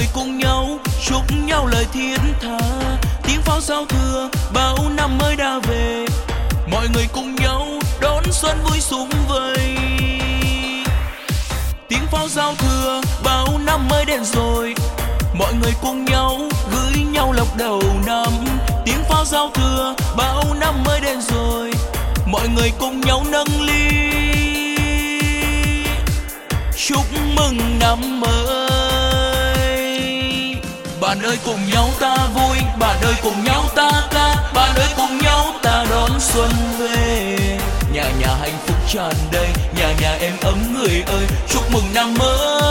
người cùng nhau chúc nhau lời thiết tha, tiếng pháo giao thừa bao năm mới đã về. Mọi người cùng nhau đón xuân vui sum vầy, tiếng pháo giao thừa bao năm mới đến rồi. Mọi người cùng nhau gửi nhau lộc đầu năm, tiếng pháo giao thừa bao năm mới đến rồi. Mọi người cùng nhau nâng ly chúc mừng năm mới. Bạn ơi cùng nhau ta vui, bạn ơi cùng nhau ta ca, bạn ơi cùng nhau ta đón xuân về. Nhà nhà hạnh phúc tràn đầy, nhà nhà êm ấm người ơi, chúc mừng năm mới.